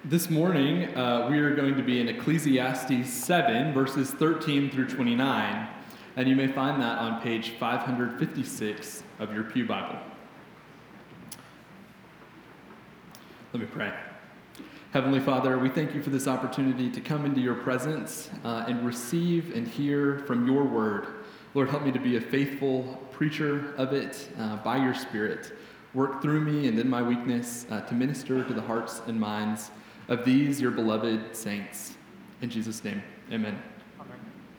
This morning, we are going to be in Ecclesiastes 7, verses 13 through 29, and you may find that on page 556 of your Pew Bible. Let me pray. Heavenly Father, we thank you for this opportunity to come into your presence and receive and hear from your word. Lord, help me to be a faithful preacher of it by your Spirit. Work through me and in my weakness to minister to the hearts and minds of these, your beloved saints. In Jesus' name, amen. Amen.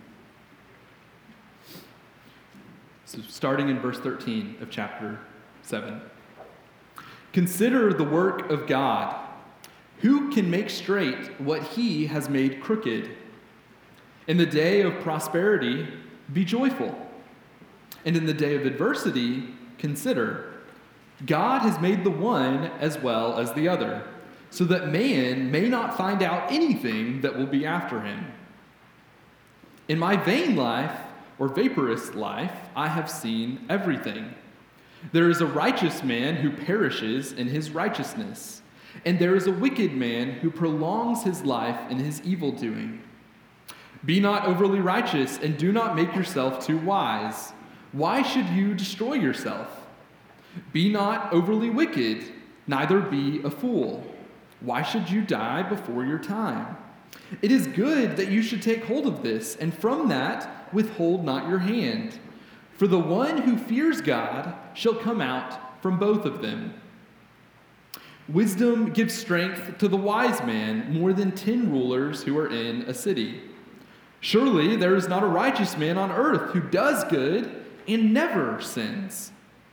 So starting in verse 13 of chapter 7. Consider the work of God. Who can make straight what he has made crooked? In the day of prosperity, be joyful. And in the day of adversity, consider. God has made the one as well as the other, so that man may not find out anything that will be after him. In my vain life, or vaporous life, I have seen everything. There is a righteous man who perishes in his righteousness, and there is a wicked man who prolongs his life in his evil doing. Be not overly righteous, and do not make yourself too wise. Why should you destroy yourself? Be not overly wicked, neither be a fool. Why should you die before your time? It is good that you should take hold of this, and from that withhold not your hand. For the one who fears God shall come out from both of them. Wisdom gives strength to the wise man more than 10 rulers who are in a city. Surely there is not a righteous man on earth who does good and never sins.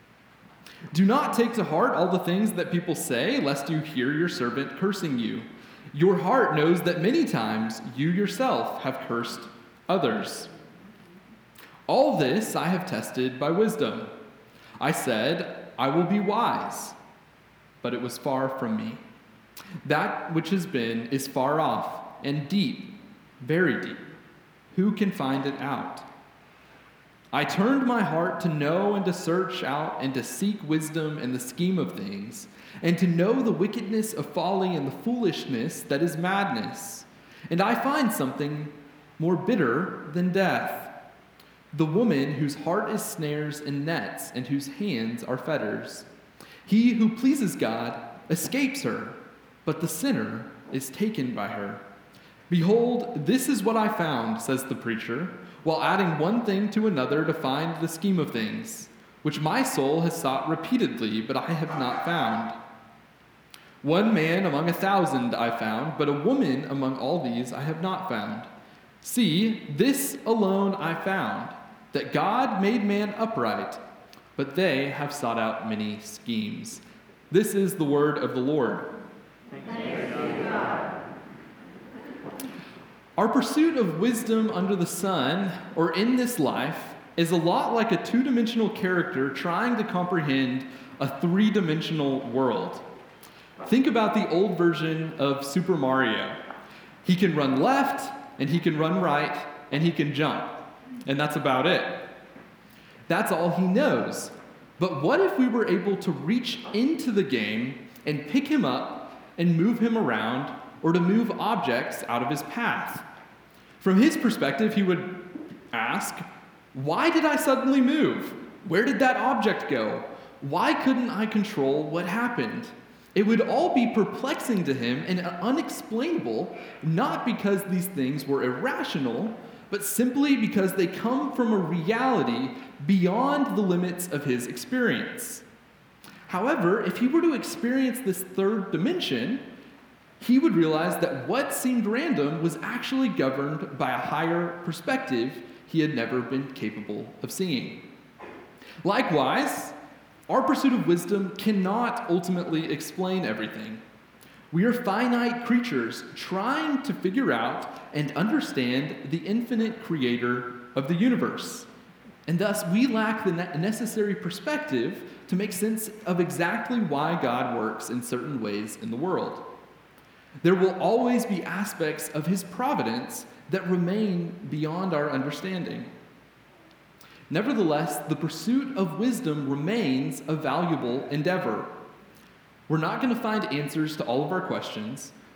Do not take to heart all the things that people say, lest you hear your servant cursing you. Your heart knows that many times you yourself have cursed others. All this I have tested by wisdom. I said, I will be wise, but it was far from me. That which has been is far off and deep, very deep. Who can find it out? I turned my heart to know and to search out and to seek wisdom and the scheme of things, and to know the wickedness of folly and the foolishness that is madness. And I find something more bitter than death, the woman whose heart is snares and nets, and whose hands are fetters. He who pleases God escapes her, but the sinner is taken by her. Behold, this is what I found, says the preacher, while adding one thing to another to find the scheme of things, which my soul has sought repeatedly, but I have not found. One man among 1,000 I found, but a woman among all these I have not found. See, this alone I found, that God made man upright, but they have sought out many schemes. This is the word of the Lord. Thanks be to God. Our pursuit of wisdom under the sun, or in this life, is a lot like a two-dimensional character trying to comprehend a three-dimensional world. Think about the old version of Super Mario. He can run left, and he can run right, and he can jump. And that's about it. That's all he knows. But what if we were able to reach into the game and pick him up and move him around, or to move objects out of his path? From his perspective, he would ask, why did I suddenly move? Where did that object go? Why couldn't I control what happened? It would all be perplexing to him and unexplainable, not because these things were irrational, but simply because they come from a reality beyond the limits of his experience. However, if he were to experience this third dimension, he would realize that what seemed random was actually governed by a higher perspective he had never been capable of seeing. Likewise, our pursuit of wisdom cannot ultimately explain everything. We are finite creatures trying to figure out and understand the infinite creator of the universe. And thus, we lack the necessary perspective to make sense of exactly why God works in certain ways in the world. There will always be aspects of his providence that remain beyond our understanding. Nevertheless, the pursuit of wisdom remains a valuable endeavor. We're not going to find answers to all of our questions,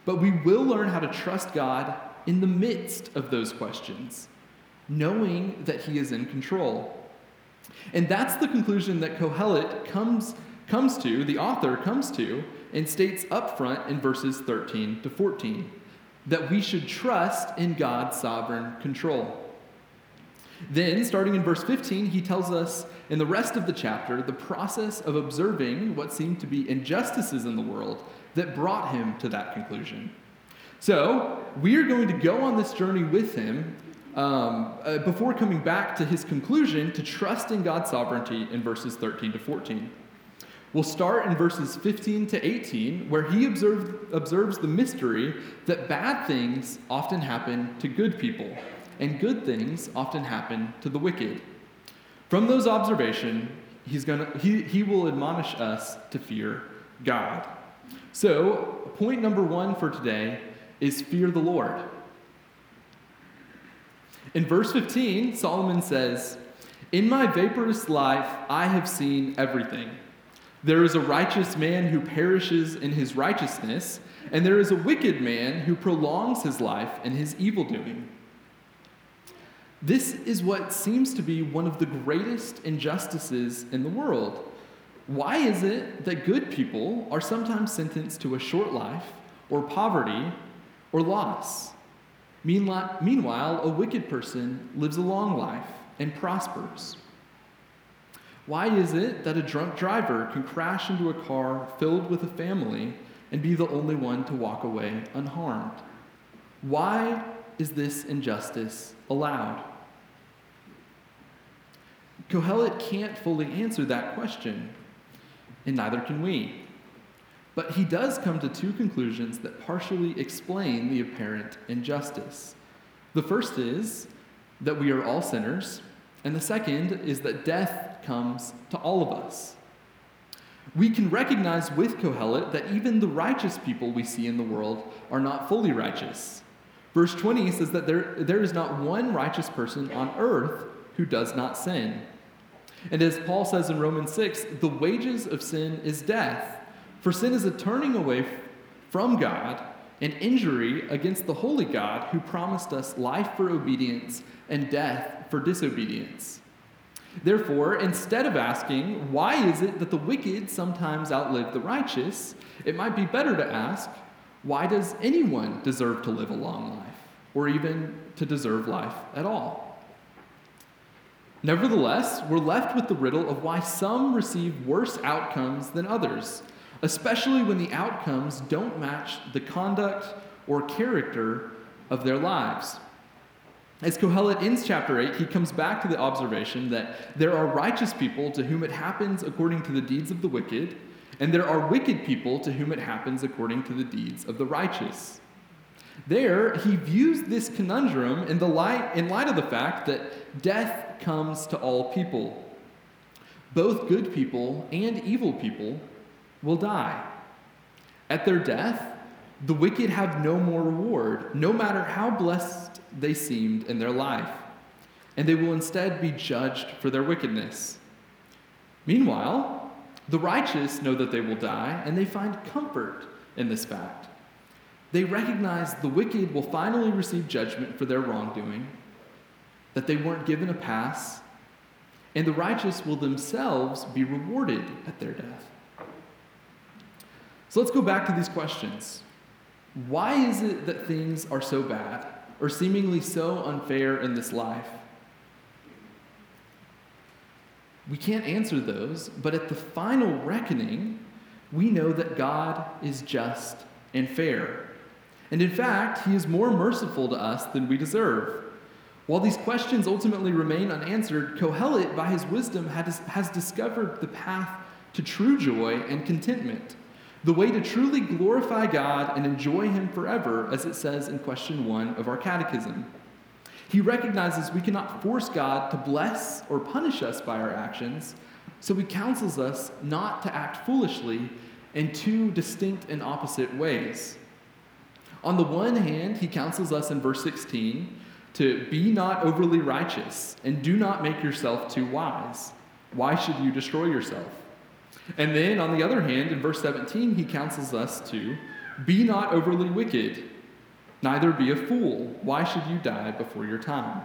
But we will learn how to trust God in the midst of those questions, knowing that he is in control. And that's the conclusion that Kohelet comes to, the author comes to, and states up front in verses 13 to 14, that we should trust in God's sovereign control. Then, starting in verse 15, he tells us in the rest of the chapter the process of observing what seemed to be injustices in the world that brought him to that conclusion. So, we are going to go on this journey with him before coming back to his conclusion to trust in God's sovereignty in verses 13 to 14. We'll start in verses 15 to 18, where he observes the mystery that bad things often happen to good people, and good things often happen to the wicked. From those observations, he will admonish us to fear God. So, point number 1 for today is fear the Lord. In verse 15, Solomon says, "In my vaporous life I have seen everything. There is a righteous man who perishes in his righteousness, and there is a wicked man who prolongs his life in his evildoing." This is what seems to be one of the greatest injustices in the world. Why is it that good people are sometimes sentenced to a short life, or poverty, or loss? Meanwhile, a wicked person lives a long life and prospers. Why is it that a drunk driver can crash into a car filled with a family and be the only one to walk away unharmed? Why is this injustice allowed? Kohelet can't fully answer that question, and neither can we. But he does come to 2 conclusions that partially explain the apparent injustice. The first is that we are all sinners, and the second is that death comes to all of us. We can recognize with Kohelet that even the righteous people we see in the world are not fully righteous. Verse 20 says that there is not one righteous person on earth who does not sin. And as Paul says in Romans 6, the wages of sin is death. For sin is a turning away from God, an injury against the holy God who promised us life for obedience and death for disobedience. Therefore, instead of asking, why is it that the wicked sometimes outlive the righteous, it might be better to ask, why does anyone deserve to live a long life, or even to deserve life at all? Nevertheless, we're left with the riddle of why some receive worse outcomes than others, especially when the outcomes don't match the conduct or character of their lives. As Kohelet ends chapter 8, he comes back to the observation that there are righteous people to whom it happens according to the deeds of the wicked, and there are wicked people to whom it happens according to the deeds of the righteous. There, he views this conundrum in light of the fact that death comes to all people. Both good people and evil people will die. At their death, the wicked have no more reward, no matter how blessed they seemed in their life, and they will instead be judged for their wickedness. Meanwhile, the righteous know that they will die, and they find comfort in this fact. They recognize the wicked will finally receive judgment for their wrongdoing, that they weren't given a pass, and the righteous will themselves be rewarded at their death. So let's go back to these questions. Why is it that things are so bad, or seemingly so unfair in this life? We can't answer those, but at the final reckoning, we know that God is just and fair. And in fact, he is more merciful to us than we deserve. While these questions ultimately remain unanswered, Kohelet, by his wisdom, has discovered the path to true joy and contentment, the way to truly glorify God and enjoy him forever, as it says in question 1 of our catechism. He recognizes we cannot force God to bless or punish us by our actions, so he counsels us not to act foolishly in 2 distinct and opposite ways. On the one hand, he counsels us in verse 16 to be not overly righteous and do not make yourself too wise. Why should you destroy yourself? And then, on the other hand, in verse 17, he counsels us to Be not overly wicked, neither be a fool. Why should you die before your time?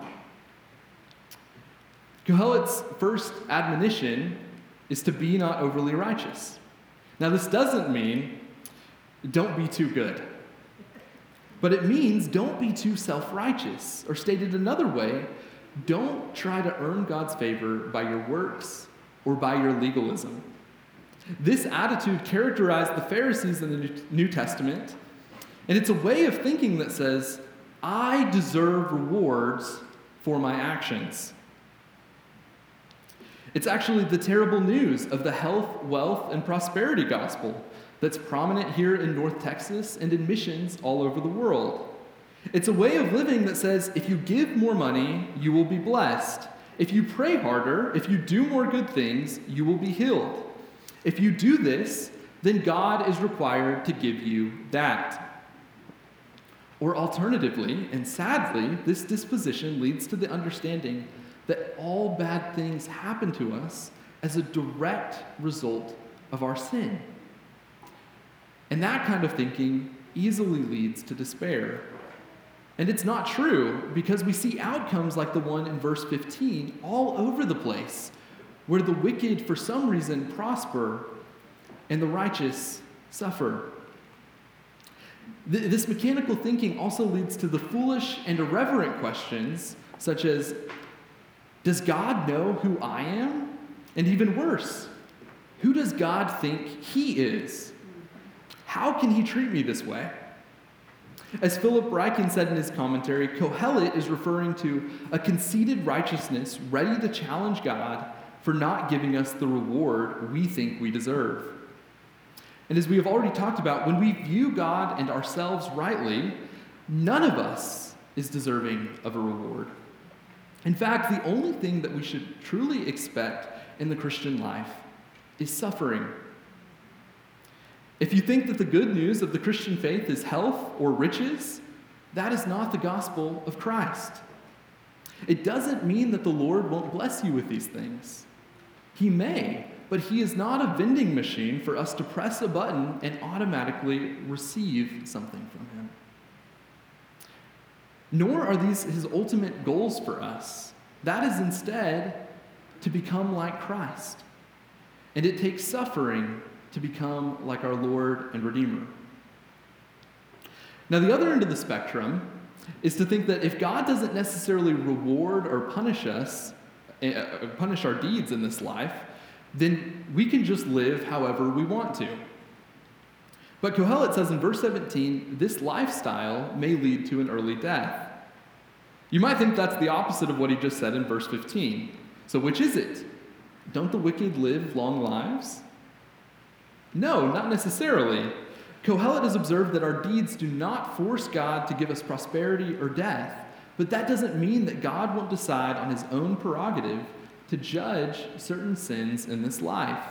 Kohelet's first admonition is to be not overly righteous. Now, this doesn't mean don't be too good, but it means don't be too self-righteous, or stated another way, don't try to earn God's favor by your works or by your legalism. This attitude characterized the Pharisees in the New Testament, and it's a way of thinking that says, I deserve rewards for my actions. It's actually the terrible news of the health, wealth, and prosperity gospel that's prominent here in North Texas and in missions all over the world. It's a way of living that says, if you give more money, you will be blessed. If you pray harder, if you do more good things, you will be healed. If you do this, then God is required to give you that. Or alternatively, and sadly, this disposition leads to the understanding that all bad things happen to us as a direct result of our sin. And that kind of thinking easily leads to despair. And it's not true, because we see outcomes like the one in verse 15 all over the place, where the wicked for some reason prosper and the righteous suffer. This mechanical thinking also leads to the foolish and irreverent questions, such as, does God know who I am? And even worse, who does God think he is? How can he treat me this way? As Philip Ryken said in his commentary, Kohelet is referring to a conceited righteousness ready to challenge God for not giving us the reward we think we deserve. And as we have already talked about, when we view God and ourselves rightly, none of us is deserving of a reward. In fact, the only thing that we should truly expect in the Christian life is suffering. If you think that the good news of the Christian faith is health or riches, that is not the gospel of Christ. It doesn't mean that the Lord won't bless you with these things. He may, but he is not a vending machine for us to press a button and automatically receive something from him. Nor are these his ultimate goals for us. That is instead to become like Christ. And it takes suffering to become like our Lord and Redeemer. Now, the other end of the spectrum is to think that if God doesn't necessarily reward or punish us, punish our deeds in this life, then we can just live however we want to. But Kohelet says in verse 17, this lifestyle may lead to an early death. You might think that's the opposite of what he just said in verse 15. So which is it? Don't the wicked live long lives? No, not necessarily. Kohelet has observed that our deeds do not force God to give us prosperity or death, but that doesn't mean that God won't decide on his own prerogative to judge certain sins in this life.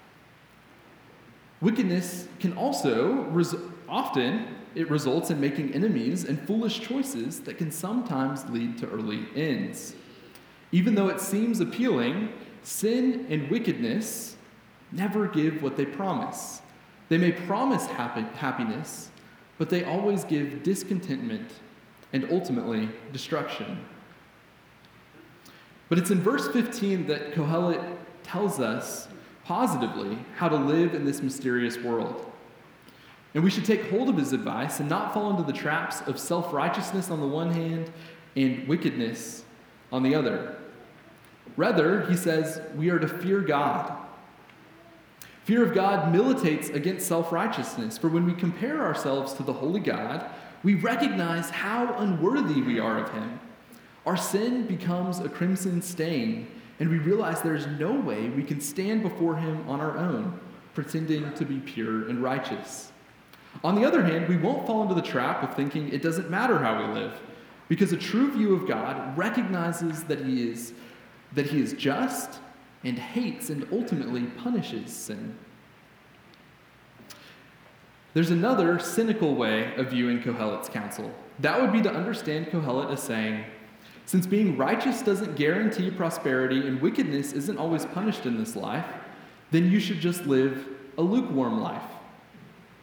Wickedness can also, often, it results in making enemies and foolish choices that can sometimes lead to early ends. Even though it seems appealing, sin and wickedness never give what they promise. They may promise happiness, but they always give discontentment and ultimately destruction. But it's in verse 15 that Kohelet tells us positively how to live in this mysterious world. And we should take hold of his advice and not fall into the traps of self-righteousness on the one hand and wickedness on the other. Rather, he says, we are to fear God. Fear of God militates against self-righteousness, for when we compare ourselves to the holy God, we recognize how unworthy we are of him. Our sin becomes a crimson stain, and we realize there's no way we can stand before him on our own, pretending to be pure and righteous. On the other hand, we won't fall into the trap of thinking it doesn't matter how we live, because a true view of God recognizes that he is just and hates and ultimately punishes sin. There's another cynical way of viewing Kohelet's counsel. That would be to understand Kohelet as saying, since being righteous doesn't guarantee prosperity and wickedness isn't always punished in this life, then you should just live a lukewarm life.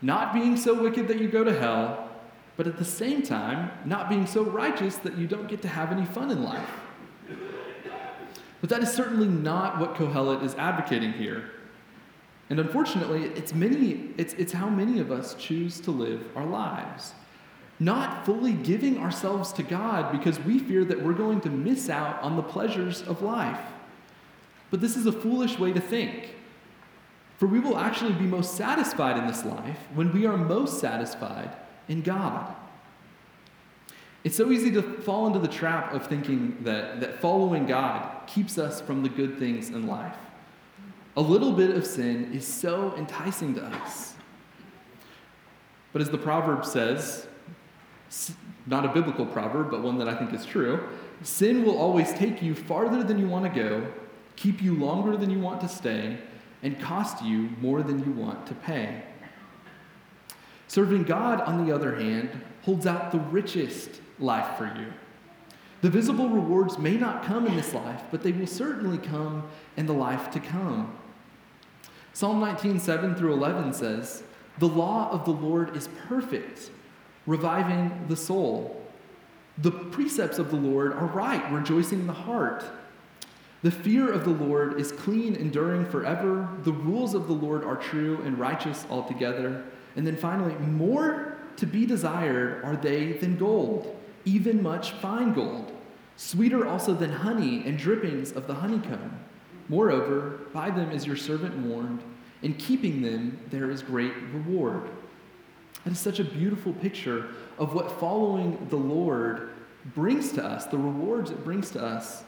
not being so wicked that you go to hell, but at the same time, not being so righteous that you don't get to have any fun in life. But that is certainly not what Kohelet is advocating here. And unfortunately, it's how many of us choose to live our lives. Not fully giving ourselves to God because we fear that we're going to miss out on the pleasures of life. But this is a foolish way to think. For we will actually be most satisfied in this life when we are most satisfied in God. It's so easy to fall into the trap of thinking that following God keeps us from the good things in life. A little bit of sin is so enticing to us. But as the proverb says, not a biblical proverb, but one that I think is true, sin will always take you farther than you want to go, keep you longer than you want to stay, and cost you more than you want to pay. Serving God, on the other hand, holds out the richest life for you. The visible rewards may not come in this life, but they will certainly come in the life to come. Psalm 19:7-11 says, "The law of the Lord is perfect, reviving the soul. The precepts of the Lord are right, rejoicing the heart. The fear of the Lord is clean, enduring forever. The rules of the Lord are true and righteous altogether." And then finally, more to be desired are they than gold, even much fine gold, sweeter also than honey and drippings of the honeycomb. Moreover, by them is your servant warned. In keeping them, there is great reward. That is such a beautiful picture of what following the Lord brings to us, the rewards it brings to us.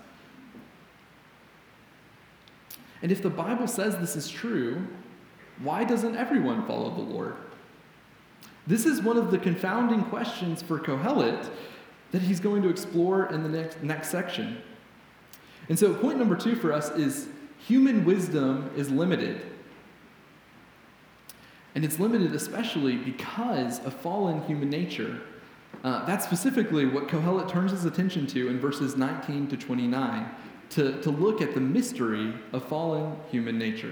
And if the Bible says this is true, why doesn't everyone follow the Lord? This is one of the confounding questions for Kohelet that he's going to explore in the next section. And so point number 2 for us is human wisdom is limited. And it's limited especially because of fallen human nature. That's specifically what Kohelet turns his attention to in verses 19-29, to look at the mystery of fallen human nature.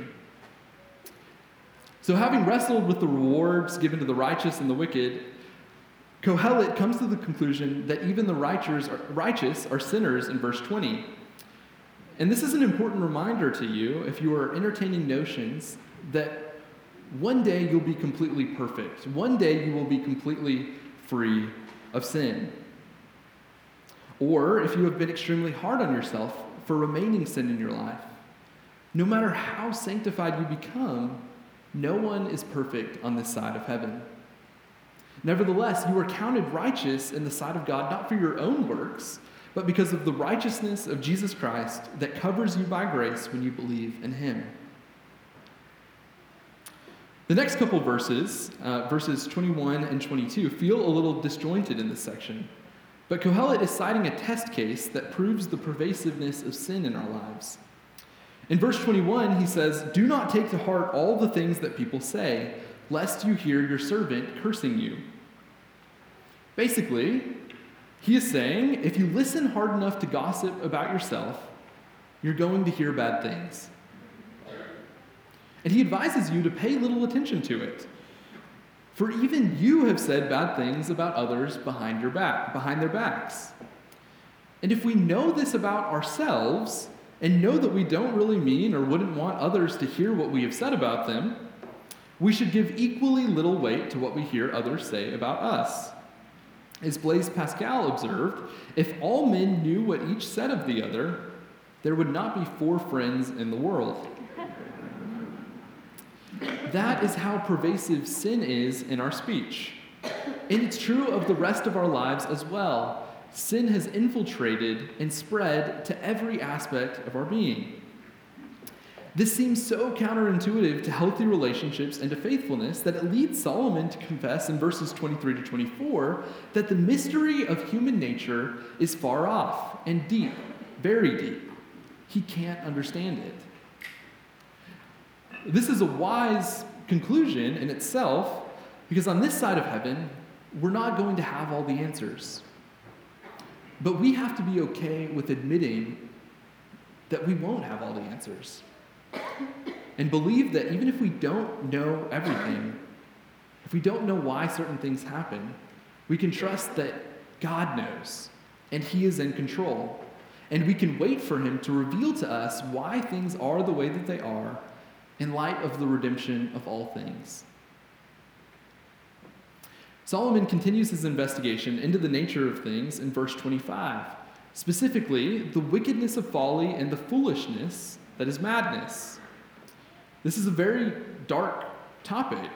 So having wrestled with the rewards given to the righteous and the wicked, Kohelet comes to the conclusion that even the righteous are sinners in verse 20. And this is an important reminder to you if you are entertaining notions that one day you'll be completely perfect. One day you will be completely free of sin. Or if you have been extremely hard on yourself for remaining sin in your life, no matter how sanctified you become, no one is perfect on this side of heaven. Nevertheless, you are counted righteous in the sight of God, not for your own works, but because of the righteousness of Jesus Christ that covers you by grace when you believe in him. The next couple verses, verses 21 and 22, feel a little disjointed in this section. But Kohelet is citing a test case that proves the pervasiveness of sin in our lives. In verse 21, he says, "Do not take to heart all the things that people say, lest you hear your servant cursing you." Basically, he is saying, if you listen hard enough to gossip about yourself, you're going to hear bad things. And he advises you to pay little attention to it. For even you have said bad things about others behind their backs. And if we know this about ourselves, and know that we don't really mean or wouldn't want others to hear what we have said about them, we should give equally little weight to what we hear others say about us. As Blaise Pascal observed, if all men knew what each said of the other, there would not be 4 friends in the world. That is how pervasive sin is in our speech. And it's true of the rest of our lives as well. Sin has infiltrated and spread to every aspect of our being. This seems so counterintuitive to healthy relationships and to faithfulness that it leads Solomon to confess in verses 23-24 that the mystery of human nature is far off and deep, very deep. He can't understand it. This is a wise conclusion in itself, because on this side of heaven, we're not going to have all the answers. But we have to be okay with admitting that we won't have all the answers. And believe that even if we don't know everything, if we don't know why certain things happen, we can trust that God knows, and He is in control. And we can wait for Him to reveal to us why things are the way that they are in light of the redemption of all things. Solomon continues his investigation into the nature of things in verse 25, specifically the wickedness of folly and the foolishness that is madness. This is a very dark topic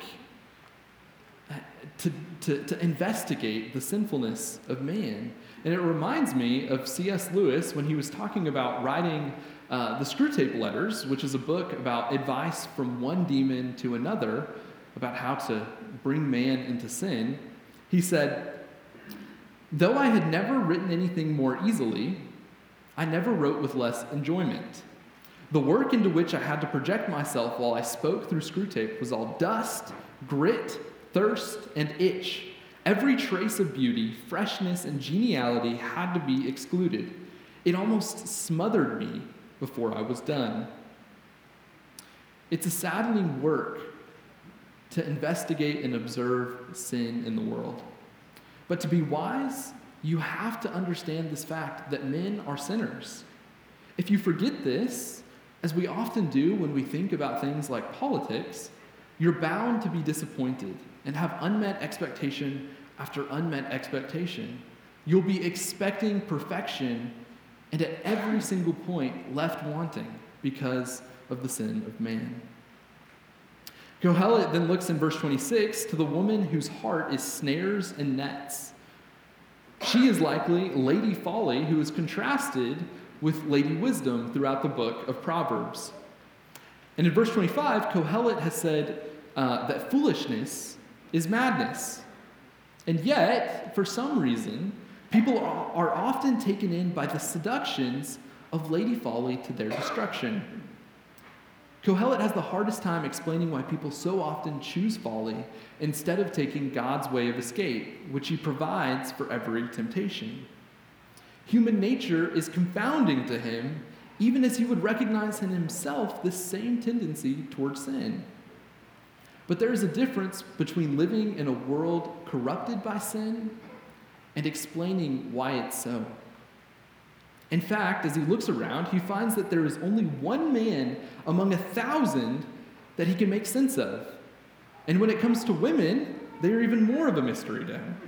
to investigate the sinfulness of man. And it reminds me of C.S. Lewis when he was talking about writing the Screwtape Letters, which is a book about advice from one demon to another about how to bring man into sin. He said, "Though I had never written anything more easily, I never wrote with less enjoyment. The work into which I had to project myself while I spoke through Screwtape was all dust, grit, thirst, and itch. Every trace of beauty, freshness, and geniality had to be excluded. It almost smothered me before I was done." It's a saddening work to investigate and observe sin in the world. But to be wise, you have to understand this fact that men are sinners. If you forget this, as we often do when we think about things like politics, you're bound to be disappointed and have unmet expectation after unmet expectation. You'll be expecting perfection and at every single point left wanting because of the sin of man. Kohelet then looks in verse 26 to the woman whose heart is snares and nets. She is likely Lady Folly, who is contrasted with Lady Wisdom throughout the book of Proverbs. And in verse 25, Kohelet has said that foolishness is madness. And yet, for some reason, people are often taken in by the seductions of Lady Folly to their destruction. Kohelet has the hardest time explaining why people so often choose folly instead of taking God's way of escape, which He provides for every temptation. Human nature is confounding to him, even as he would recognize in himself this same tendency towards sin. But there is a difference between living in a world corrupted by sin and explaining why it's so. In fact, as he looks around, he finds that there is only one man among 1,000 that he can make sense of. And when it comes to women, they are even more of a mystery to him.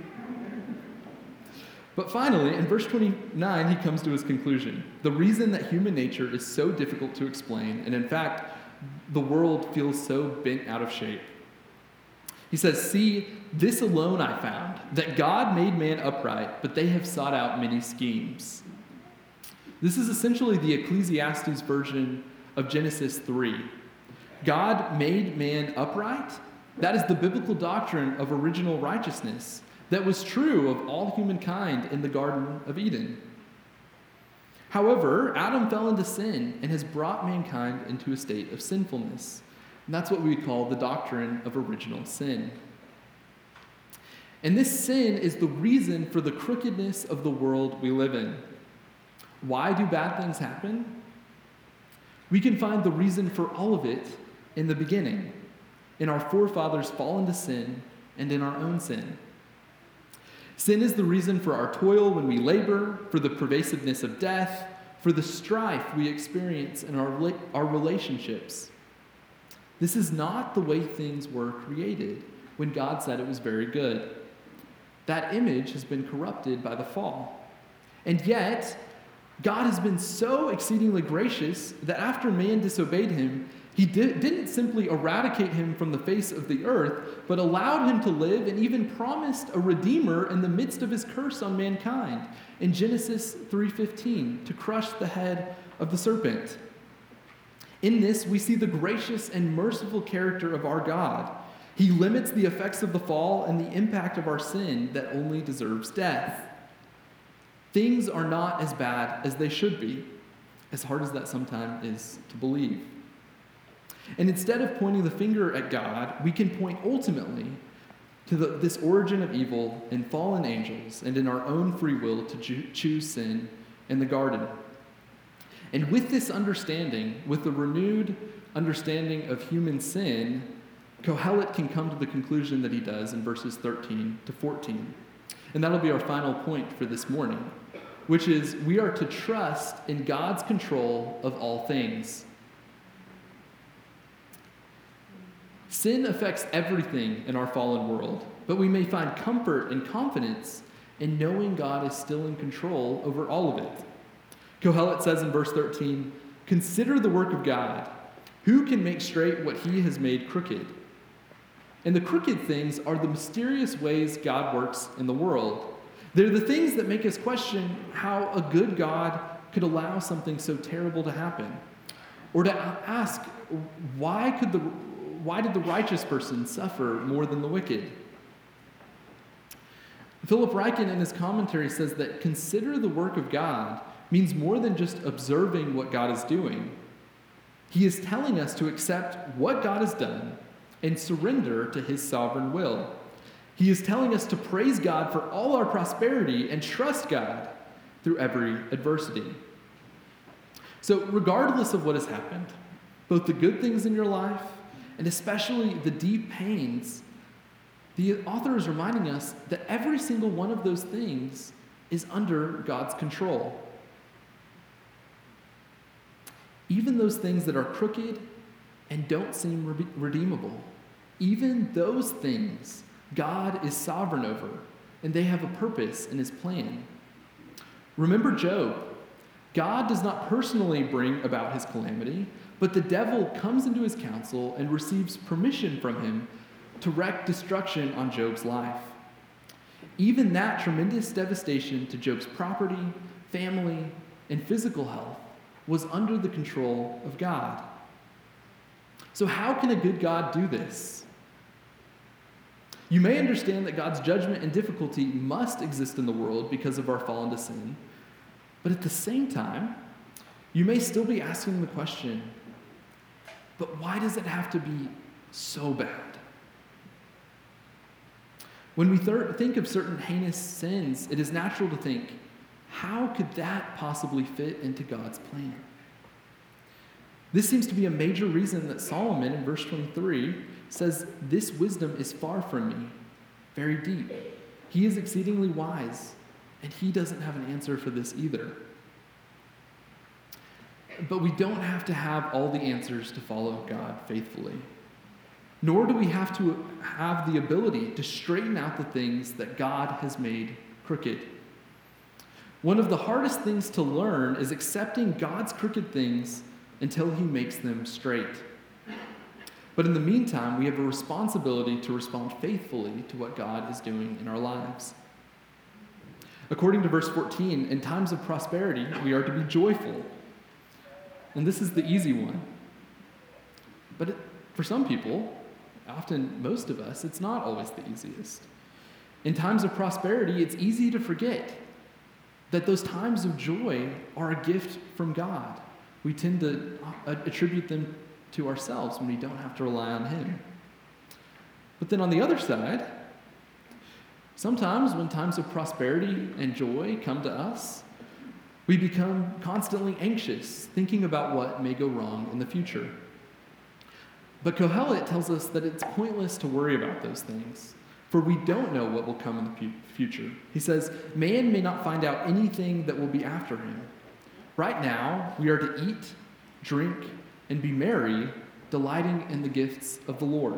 But finally, in verse 29, he comes to his conclusion. The reason that human nature is so difficult to explain, and in fact, the world feels so bent out of shape. He says, "See, this alone I found, that God made man upright, but they have sought out many schemes." This is essentially the Ecclesiastes version of Genesis 3. God made man upright. That is the biblical doctrine of original righteousness that was true of all humankind in the Garden of Eden. However, Adam fell into sin and has brought mankind into a state of sinfulness. And that's what we call the doctrine of original sin. And this sin is the reason for the crookedness of the world we live in. Why do bad things happen? We can find the reason for all of it in the beginning, in our forefathers' fall into sin and in our own sin. Sin is the reason for our toil when we labor, for the pervasiveness of death, for the strife we experience in our relationships. This is not the way things were created when God said it was very good. That image has been corrupted by the fall. And yet, God has been so exceedingly gracious that after man disobeyed him, he didn't simply eradicate him from the face of the earth, but allowed him to live and even promised a redeemer in the midst of his curse on mankind in Genesis 3:15 to crush the head of the serpent. In this, we see the gracious and merciful character of our God. He limits the effects of the fall and the impact of our sin that only deserves death. Things are not as bad as they should be, as hard as that sometimes is to believe. And instead of pointing the finger at God, we can point ultimately to this origin of evil in fallen angels and in our own free will to choose sin in the garden. And with this understanding, with the renewed understanding of human sin, Kohelet can come to the conclusion that he does in verses 13 to 14. And that'll be our final point for this morning, which is we are to trust in God's control of all things. Sin affects everything in our fallen world, but we may find comfort and confidence in knowing God is still in control over all of it. Kohelet says in verse 13, "Consider the work of God. Who can make straight what he has made crooked?" And the crooked things are the mysterious ways God works in the world. They're the things that make us question how a good God could allow something so terrible to happen. Or to ask, why did the righteous person suffer more than the wicked? Philip Ryken in his commentary says that consider the work of God means more than just observing what God is doing. He is telling us to accept what God has done and surrender to his sovereign will. He is telling us to praise God for all our prosperity and trust God through every adversity. So regardless of what has happened, both the good things in your life and especially the deep pains, the author is reminding us that every single one of those things is under God's control. Even those things that are crooked and don't seem redeemable, even those things God is sovereign over, and they have a purpose in his plan. Remember Job. God does not personally bring about his calamity, but the devil comes into his counsel and receives permission from him to wreak destruction on Job's life. Even that tremendous devastation to Job's property, family, and physical health was under the control of God. So how can a good God do this? You may understand that God's judgment and difficulty must exist in the world because of our fall into sin, but at the same time, you may still be asking the question, but why does it have to be so bad? When we think of certain heinous sins, it is natural to think, how could that possibly fit into God's plan? This seems to be a major reason that Solomon in verse 23 says, "This wisdom is far from me, very deep. He is exceedingly wise, and he doesn't have an answer for this either." But we don't have to have all the answers to follow God faithfully. Nor do we have to have the ability to straighten out the things that God has made crooked. One of the hardest things to learn is accepting God's crooked things until he makes them straight. But in the meantime, we have a responsibility to respond faithfully to what God is doing in our lives. According to verse 14, in times of prosperity, we are to be joyful. And this is the easy one. But for some people, often most of us, it's not always the easiest. In times of prosperity, it's easy to forget that those times of joy are a gift from God. We tend to attribute them to ourselves when we don't have to rely on him. But then on the other side, sometimes when times of prosperity and joy come to us, we become constantly anxious, thinking about what may go wrong in the future. But Kohelet tells us that it's pointless to worry about those things, for we don't know what will come in the future. He says, "Man may not find out anything that will be after him. Right now, we are to eat, drink, and be merry, delighting in the gifts of the Lord."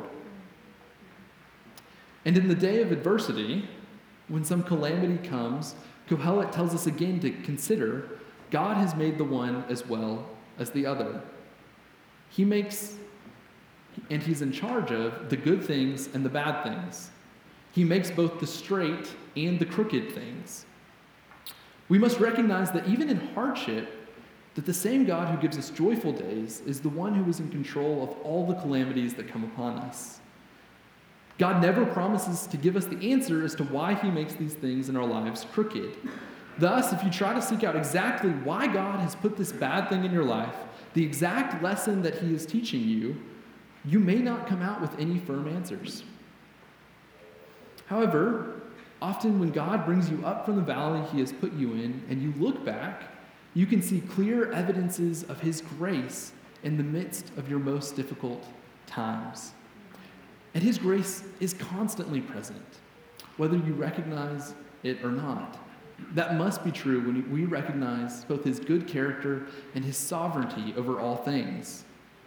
And in the day of adversity, when some calamity comes, Kohelet tells us again to consider God has made the one as well as the other. He makes, and he's in charge of, the good things and the bad things. He makes both the straight and the crooked things. We must recognize that even in hardship, that the same God who gives us joyful days is the one who is in control of all the calamities that come upon us. God never promises to give us the answer as to why he makes these things in our lives crooked. Thus, if you try to seek out exactly why God has put this bad thing in your life, the exact lesson that he is teaching you, you may not come out with any firm answers. However, often when God brings you up from the valley he has put you in, and you look back, you can see clear evidences of his grace in the midst of your most difficult times. And his grace is constantly present, whether you recognize it or not. That must be true when we recognize both his good character and his sovereignty over all things.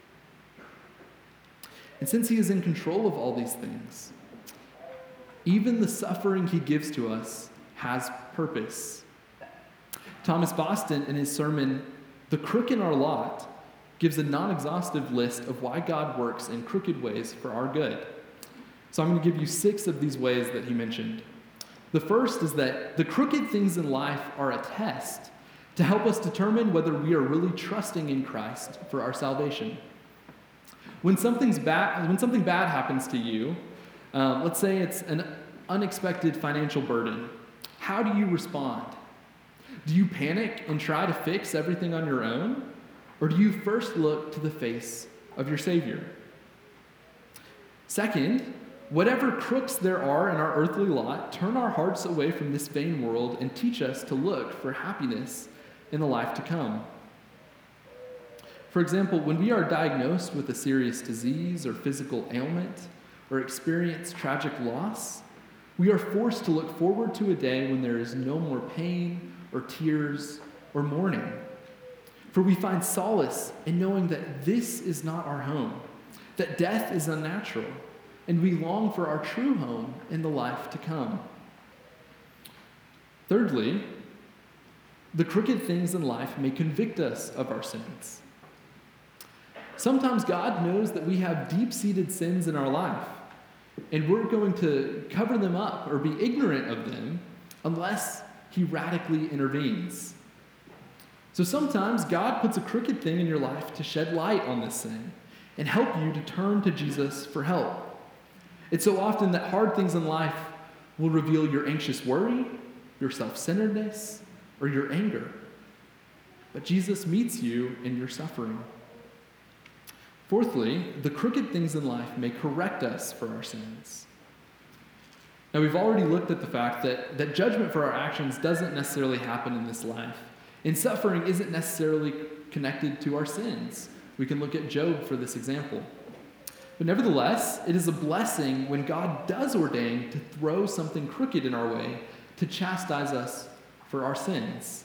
And since he is in control of all these things, even the suffering he gives to us has purpose. Thomas Boston, in his sermon, "The Crook in Our Lot," gives a non-exhaustive list of why God works in crooked ways for our good. So I'm going to give you 6 of these ways that he mentioned. The first is that the crooked things in life are a test to help us determine whether we are really trusting in Christ for our salvation. When something bad happens to you, let's say it's an unexpected financial burden, how do you respond? Do you panic and try to fix everything on your own? Or do you first look to the face of your Savior? Second, whatever crooks there are in our earthly lot, turn our hearts away from this vain world and teach us to look for happiness in the life to come. For example, when we are diagnosed with a serious disease or physical ailment or experience tragic loss, we are forced to look forward to a day when there is no more pain or tears or mourning. For we find solace in knowing that this is not our home, that death is unnatural, and we long for our true home in the life to come. Thirdly, the crooked things in life may convict us of our sins. Sometimes God knows that we have deep-seated sins in our life, and we're going to cover them up or be ignorant of them unless he radically intervenes. So sometimes God puts a crooked thing in your life to shed light on this sin and help you to turn to Jesus for help. It's so often that hard things in life will reveal your anxious worry, your self-centeredness, or your anger. But Jesus meets you in your suffering. Fourthly, the crooked things in life may correct us for our sins. Now, we've already looked at the fact that judgment for our actions doesn't necessarily happen in this life, and suffering isn't necessarily connected to our sins. We can look at Job for this example. But nevertheless, it is a blessing when God does ordain to throw something crooked in our way to chastise us for our sins.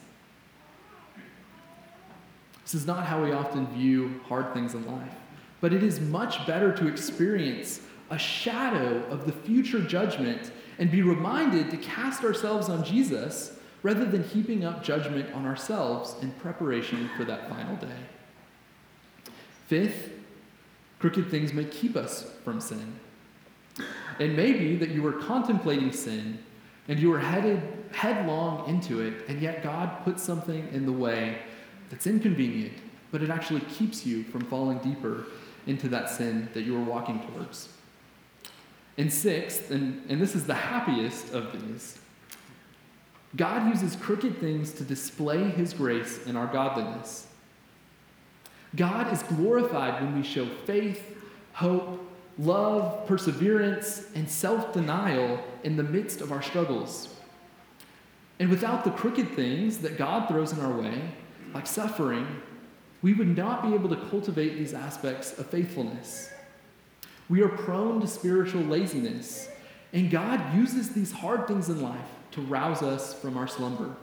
This is not how we often view hard things in life, but it is much better to experience a shadow of the future judgment and be reminded to cast ourselves on Jesus rather than heaping up judgment on ourselves in preparation for that final day. Fifth, crooked things may keep us from sin. It may be that you are contemplating sin and you are headed headlong into it, and yet God puts something in the way that's inconvenient, but it actually keeps you from falling deeper into that sin that you are walking towards. And sixth, and this is the happiest of these, God uses crooked things to display his grace in our godliness. God is glorified when we show faith, hope, love, perseverance, and self-denial in the midst of our struggles. And without the crooked things that God throws in our way, like suffering, we would not be able to cultivate these aspects of faithfulness. We are prone to spiritual laziness, and God uses these hard things in life to rouse us from our slumber.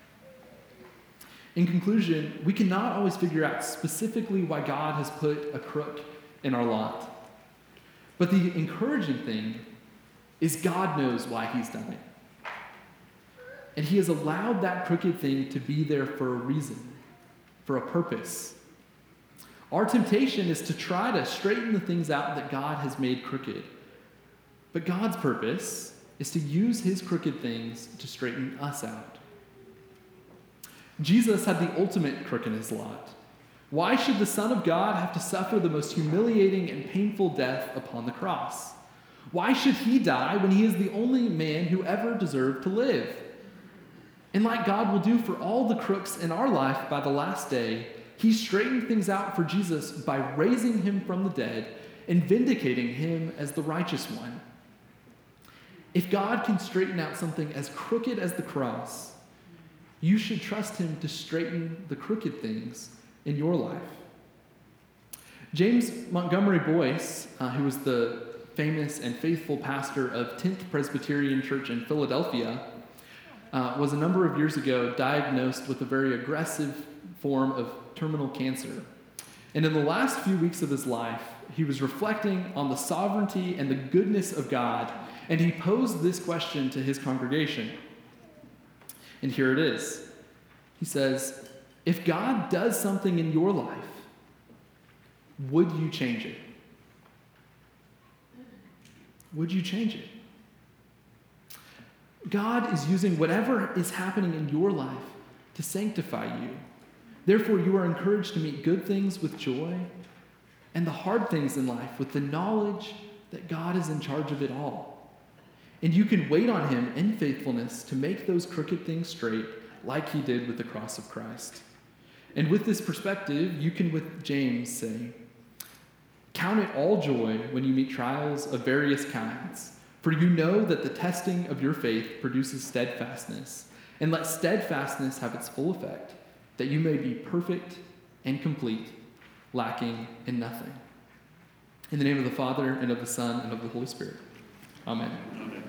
In conclusion, we cannot always figure out specifically why God has put a crook in our lot. But the encouraging thing is God knows why he's done it. And he has allowed that crooked thing to be there for a reason, for a purpose. Our temptation is to try to straighten the things out that God has made crooked. But God's purpose is to use his crooked things to straighten us out. Jesus had the ultimate crook in his lot. Why should the Son of God have to suffer the most humiliating and painful death upon the cross? Why should he die when he is the only man who ever deserved to live? And like God will do for all the crooks in our life by the last day, he straightened things out for Jesus by raising him from the dead and vindicating him as the righteous one. If God can straighten out something as crooked as the cross, you should trust him to straighten the crooked things in your life. James Montgomery Boyce, who was the famous and faithful pastor of Tent Presbyterian Church in Philadelphia, was a number of years ago diagnosed with a very aggressive form of terminal cancer. And in the last few weeks of his life, he was reflecting on the sovereignty and the goodness of God, and he posed this question to his congregation. And here it is. He says, if God does something in your life, would you change it? Would you change it? God is using whatever is happening in your life to sanctify you. Therefore, you are encouraged to meet good things with joy and the hard things in life with the knowledge that God is in charge of it all. And you can wait on him in faithfulness to make those crooked things straight like he did with the cross of Christ. And with this perspective, you can, with James, say, count it all joy when you meet trials of various kinds, for you know that the testing of your faith produces steadfastness. And let steadfastness have its full effect, that you may be perfect and complete, lacking in nothing. In the name of the Father, and of the Son, and of the Holy Spirit. Amen. Amen.